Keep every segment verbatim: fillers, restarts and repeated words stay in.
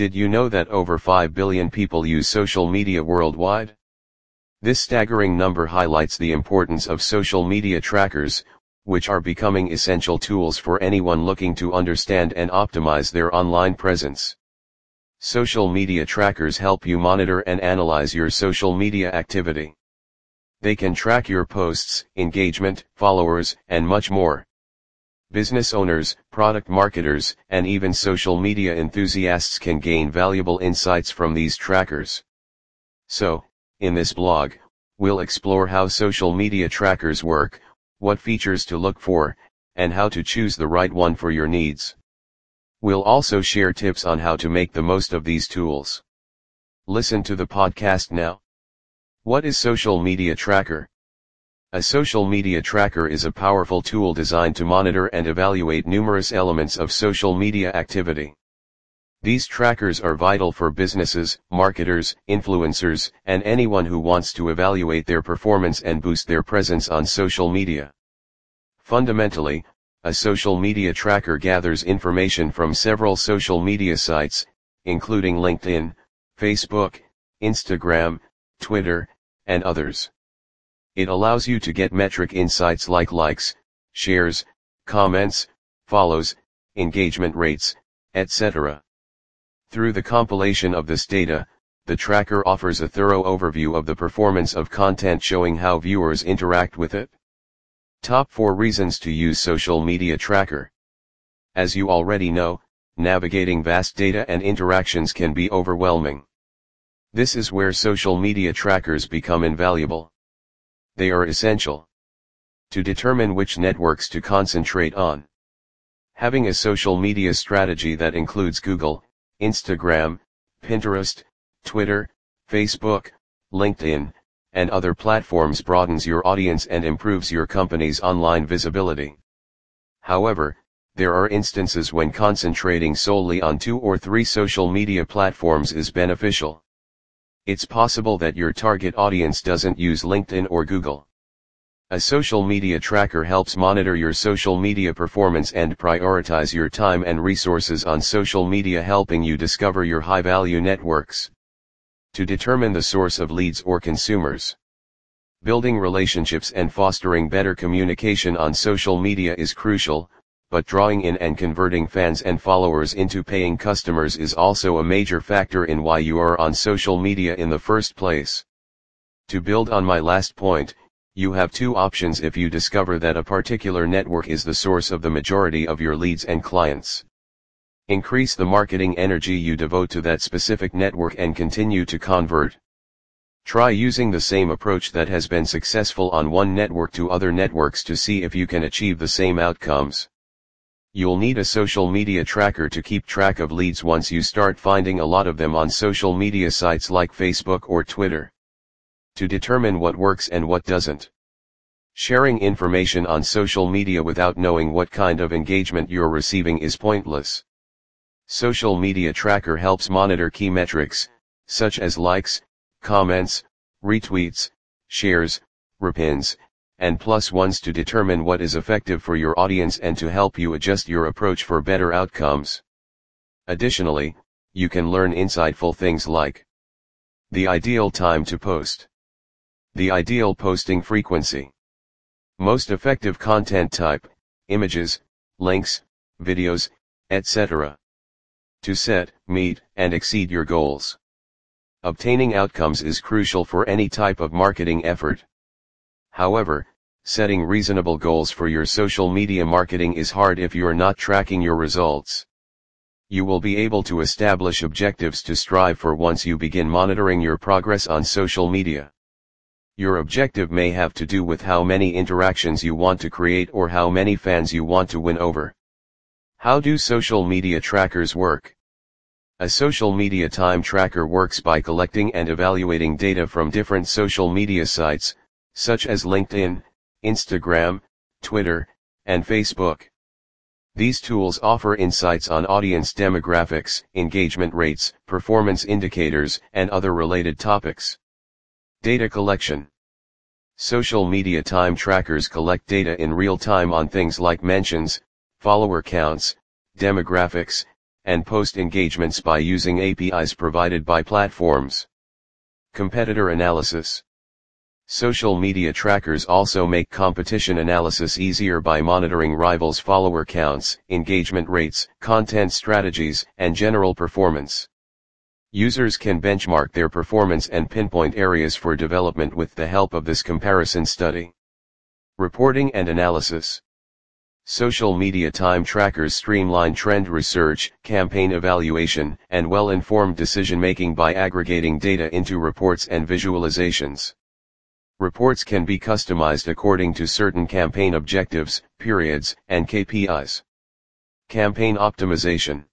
Did you know that over five billion people use social media worldwide? This staggering number highlights the importance of social media trackers, which are becoming essential tools for anyone looking to understand and optimize their online presence. Social media trackers help you monitor and analyze your social media activity. They can track your posts, engagement, followers, and much more. Business owners, product marketers, and even social media enthusiasts can gain valuable insights from these trackers. So, in this blog, we'll explore how social media trackers work, what features to look for, and how to choose the right one for your needs. We'll also share tips on how to make the most of these tools. Listen to the podcast now. What is social media tracker? A social media tracker is a powerful tool designed to monitor and evaluate numerous elements of social media activity. These trackers are vital for businesses, marketers, influencers, and anyone who wants to evaluate their performance and boost their presence on social media. Fundamentally, a social media tracker gathers information from several social media sites, including LinkedIn, Facebook, Instagram, Twitter, and others. It allows you to get metric insights like likes, shares, comments, follows, engagement rates, et cetera. Through the compilation of this data, the tracker offers a thorough overview of the performance of content showing how viewers interact with it. Top four reasons to use social media tracker. As you already know, navigating vast data and interactions can be overwhelming. This is where social media trackers become invaluable. They are essential to determine which networks to concentrate on. Having a social media strategy that includes Google, Instagram, Pinterest, Twitter, Facebook, LinkedIn, and other platforms broadens your audience and improves your company's online visibility. However, there are instances when concentrating solely on two or three social media platforms is beneficial. It's possible that your target audience doesn't use LinkedIn or Google. A social media tracker helps monitor your social media performance and prioritize your time and resources on social media, helping you discover your high-value networks. To determine the source of leads or consumers. Building relationships and fostering better communication on social media is crucial, but drawing in and converting fans and followers into paying customers is also a major factor in why you are on social media in the first place. To build on my last point, you have two options if you discover that a particular network is the source of the majority of your leads and clients. Increase the marketing energy you devote to that specific network and continue to convert. Try using the same approach that has been successful on one network to other networks to see if you can achieve the same outcomes. You'll need a social media tracker to keep track of leads once you start finding a lot of them on social media sites like Facebook or Twitter. To determine what works and what doesn't. Sharing information on social media without knowing what kind of engagement you're receiving is pointless. Social media tracker helps monitor key metrics, such as likes, comments, retweets, shares, repins, and plus ones to determine what is effective for your audience and to help you adjust your approach for better outcomes. Additionally, you can learn insightful things like the ideal time to post, the ideal posting frequency, most effective content type, images, links, videos, et cetera. To set, meet, and exceed your goals. Obtaining outcomes is crucial for any type of marketing effort. However, setting reasonable goals for your social media marketing is hard if you're not tracking your results. You will be able to establish objectives to strive for once you begin monitoring your progress on social media. Your objective may have to do with how many interactions you want to create or how many fans you want to win over. How do social media trackers work? A social media time tracker works by collecting and evaluating data from different social media sites, such as LinkedIn, Instagram, Twitter, and Facebook. These tools offer insights on audience demographics, engagement rates, performance indicators, and other related topics. Data collection. Social media time trackers collect data in real time on things like mentions, follower counts, demographics, and post engagements by using A P Is provided by platforms. Competitor analysis. Social media trackers also make competition analysis easier by monitoring rivals' follower counts, engagement rates, content strategies, and general performance. Users can benchmark their performance and pinpoint areas for development with the help of this comparison study. Reporting and analysis. Social media time trackers streamline trend research, campaign evaluation, and well-informed decision-making by aggregating data into reports and visualizations. Reports can be customized according to certain campaign objectives, periods, and K P Is. Campaign optimization.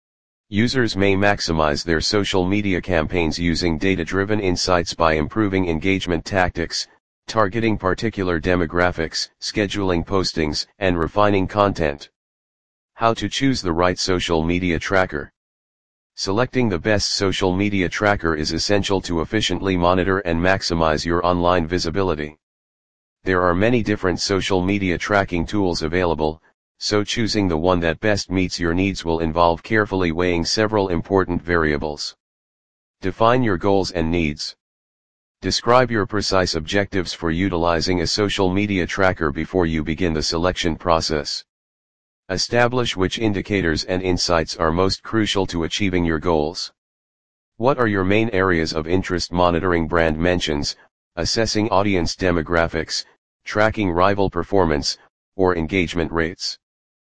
Users may maximize their social media campaigns using data-driven insights by improving engagement tactics, targeting particular demographics, scheduling postings, and refining content. How to choose the right social media tracker. Selecting the best social media tracker is essential to efficiently monitor and maximize your online visibility. There are many different social media tracking tools available, so choosing the one that best meets your needs will involve carefully weighing several important variables. Define your goals and needs. Describe your precise objectives for utilizing a social media tracker before you begin the selection process. Establish which indicators and insights are most crucial to achieving your goals. What are your main areas of interest? Monitoring brand mentions, assessing audience demographics, tracking rival performance, or engagement rates.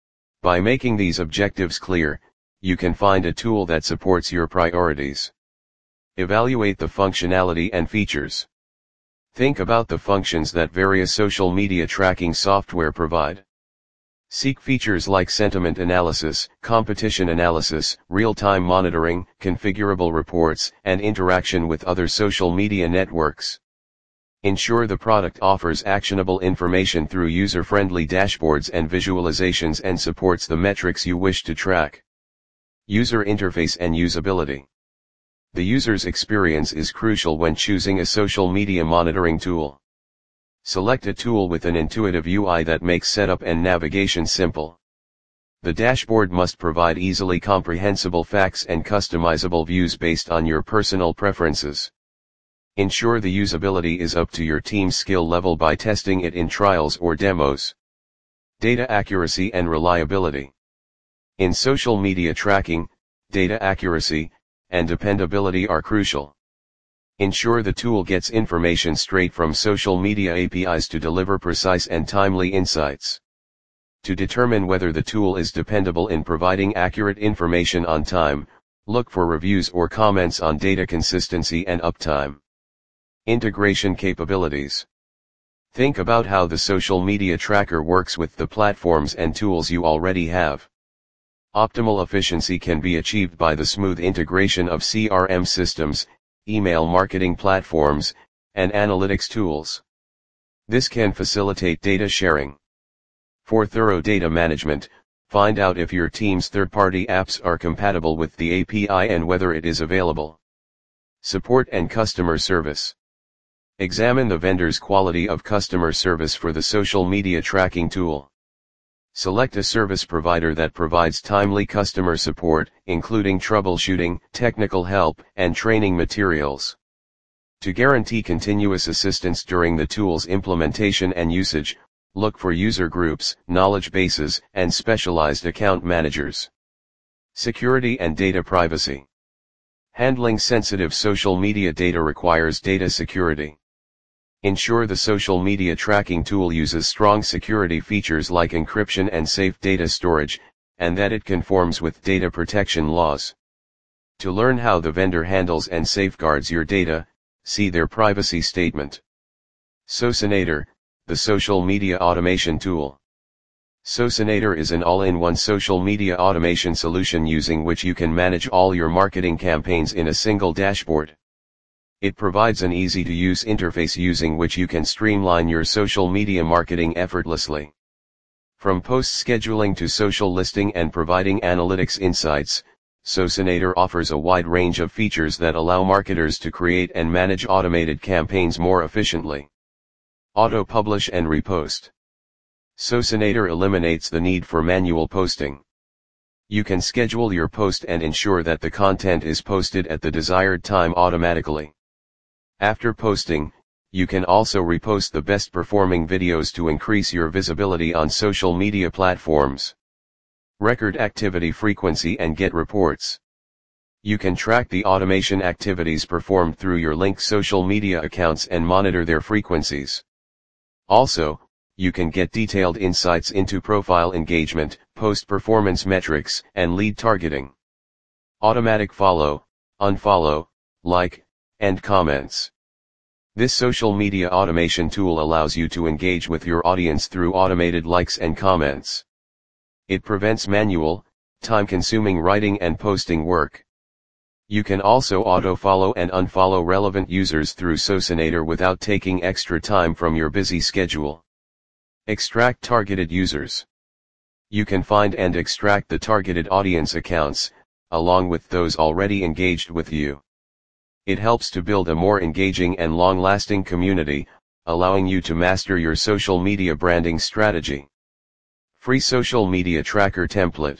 By making these objectives clear, you can find a tool that supports your priorities. Evaluate the functionality and features. Think about the functions that various social media tracking software provide. Seek features like sentiment analysis, competition analysis, real-time monitoring, configurable reports, and interaction with other social media networks. Ensure the product offers actionable information through user-friendly dashboards and visualizations and supports the metrics you wish to track. User interface and usability. The user's experience is crucial when choosing a social media monitoring tool. Select a tool with an intuitive U I that makes setup and navigation simple. The dashboard must provide easily comprehensible facts and customizable views based on your personal preferences. Ensure the usability is up to your team's skill level by testing it in trials or demos. Data accuracy and reliability. In social media tracking, data accuracy and dependability are crucial. Ensure the tool gets information straight from social media A P Is to deliver precise and timely insights. To determine whether the tool is dependable in providing accurate information on time, look for reviews or comments on data consistency and uptime. Integration capabilities. Think about how the social media tracker works with the platforms and tools you already have. Optimal efficiency can be achieved by the smooth integration of C R M systems, email marketing platforms, and analytics tools. This can facilitate data sharing. For thorough data management, find out if your team's third-party apps are compatible with the A P I and whether it is available. Support and customer service. Examine the vendor's quality of customer service for the social media tracking tool. Select a service provider that provides timely customer support, including troubleshooting, technical help, and training materials. To guarantee continuous assistance during the tool's implementation and usage, look for user groups, knowledge bases, and specialized account managers. Security and data privacy. Handling sensitive social media data requires data security. Ensure the social media tracking tool uses strong security features like encryption and safe data storage, and that it conforms with data protection laws. To learn how the vendor handles and safeguards your data, see their privacy statement. Socinator, the social media automation tool. Socinator is an all-in-one social media automation solution using which you can manage all your marketing campaigns in a single dashboard. It provides an easy-to-use interface using which you can streamline your social media marketing effortlessly. From post scheduling to social listing and providing analytics insights, Socinator offers a wide range of features that allow marketers to create and manage automated campaigns more efficiently. Auto-publish and repost. Socinator eliminates the need for manual posting. You can schedule your post and ensure that the content is posted at the desired time automatically. After posting, you can also repost the best performing videos to increase your visibility on social media platforms. Record activity frequency and get reports. You can track the automation activities performed through your linked social media accounts and monitor their frequencies. Also, you can get detailed insights into profile engagement, post performance metrics, and lead targeting. Automatic follow, unfollow, like, and comments. This social media automation tool allows you to engage with your audience through automated likes and comments. It prevents manual, time-consuming writing and posting work. You can also auto-follow and unfollow relevant users through Socinator without taking extra time from your busy schedule. Extract targeted users. You can find and extract the targeted audience accounts, along with those already engaged with you. It helps to build a more engaging and long-lasting community, allowing you to master your social media branding strategy. Free social media tracker template.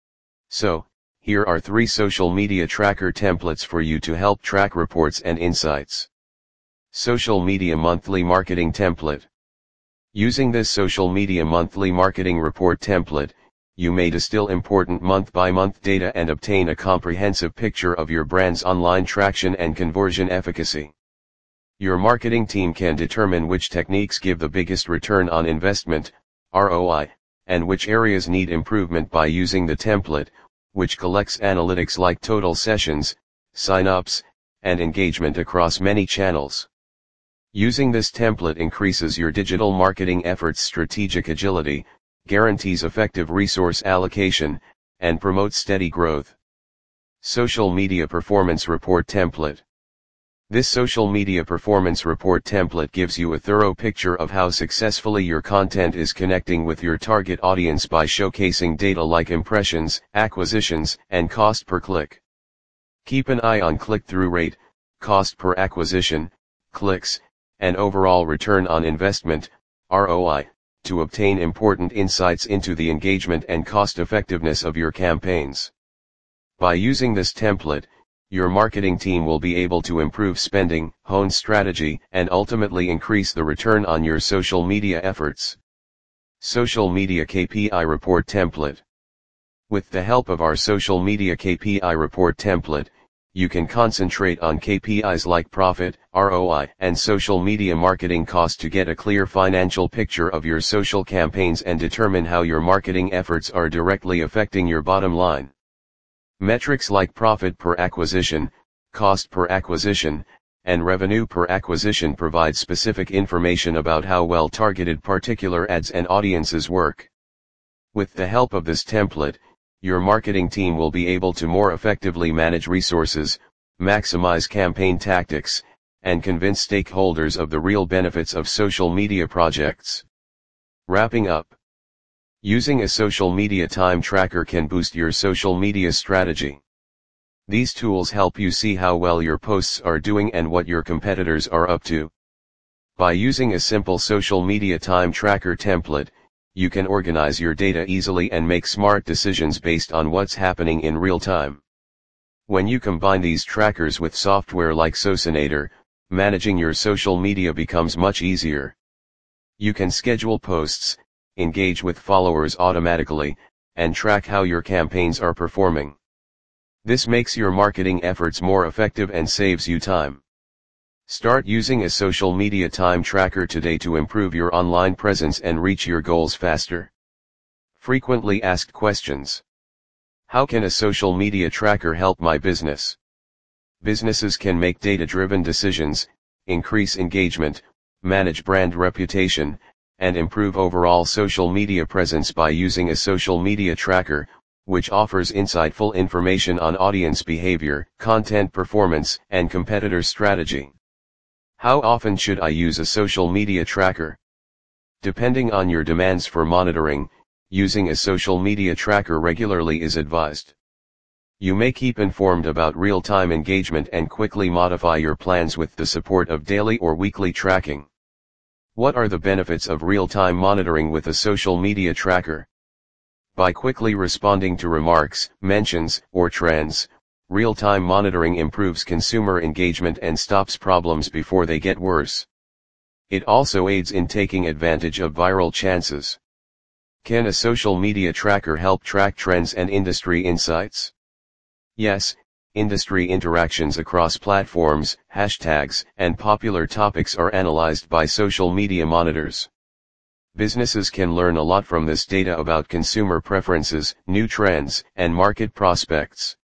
So, here are three social media tracker templates for you to help track reports and insights. Social Media Monthly Marketing Template. Using this Social Media Monthly Marketing Report template, you may distill important month-by-month data and obtain a comprehensive picture of your brand's online traction and conversion efficacy. Your marketing team can determine which techniques give the biggest return on investment, R O I, and which areas need improvement by using the template, which collects analytics like total sessions, sign-ups, and engagement across many channels. Using this template increases your digital marketing efforts' strategic agility, guarantees effective resource allocation, and promotes steady growth. Social Media Performance Report Template. This Social Media Performance Report template gives you a thorough picture of how successfully your content is connecting with your target audience by showcasing data like impressions, acquisitions, and cost per click. Keep an eye on click-through rate, cost per acquisition, clicks, and overall return on investment, R O I, to obtain important insights into the engagement and cost-effectiveness of your campaigns. By using this template, your marketing team will be able to improve spending, hone strategy, and ultimately increase the return on your social media efforts. Social Media K P I Report Template. With the help of our Social Media K P I Report template, you can concentrate on K P Is like profit, R O I, and social media marketing cost to get a clear financial picture of your social campaigns and determine how your marketing efforts are directly affecting your bottom line. Metrics like profit per acquisition, cost per acquisition, and revenue per acquisition provide specific information about how well targeted particular ads and audiences work. With the help of this template, your marketing team will be able to more effectively manage resources, maximize campaign tactics, and convince stakeholders of the real benefits of social media projects. Wrapping up. Using a social media time tracker can boost your social media strategy. These tools help you see how well your posts are doing and what your competitors are up to. By using a simple social media time tracker template, you can organize your data easily and make smart decisions based on what's happening in real time. When you combine these trackers with software like Socinator, managing your social media becomes much easier. You can schedule posts, engage with followers automatically, and track how your campaigns are performing. This makes your marketing efforts more effective and saves you time. Start using a social media time tracker today to improve your online presence and reach your goals faster. Frequently asked questions. How can a social media tracker help my business? Businesses can make data-driven decisions, increase engagement, manage brand reputation, and improve overall social media presence by using a social media tracker, which offers insightful information on audience behavior, content performance, and competitor strategy. How often should I use a social media tracker? Depending on your demands for monitoring, using a social media tracker regularly is advised. You may keep informed about real-time engagement and quickly modify your plans with the support of daily or weekly tracking. What are the benefits of real-time monitoring with a social media tracker? By quickly responding to remarks, mentions, or trends, real-time monitoring improves consumer engagement and stops problems before they get worse. It also aids in taking advantage of viral chances. Can a social media tracker help track trends and industry insights? Yes, industry interactions across platforms, hashtags, and popular topics are analyzed by social media monitors. Businesses can learn a lot from this data about consumer preferences, new trends, and market prospects.